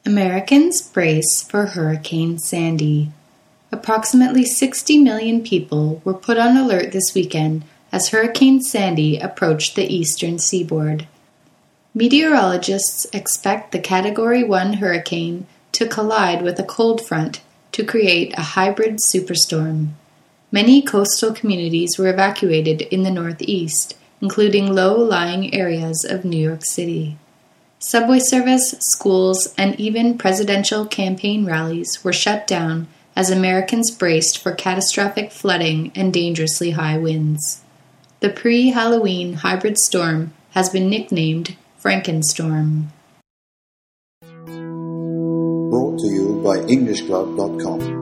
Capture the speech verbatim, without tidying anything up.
Americans brace for Hurricane Sandy. Approximately sixty million people were put on alert this weekend as Hurricane Sandy approached the eastern seaboard. Meteorologists expect the Category one hurricane to collide with a cold front to create a hybrid superstorm. Many coastal communities were evacuated in the northeast, including low-lying areas of New York City. Subway service, schools, and even presidential campaign rallies were shut down as Americans braced for catastrophic flooding and dangerously high winds. The pre-Halloween hybrid storm has been nicknamed Frankenstorm. Brought to you by English Club dot com.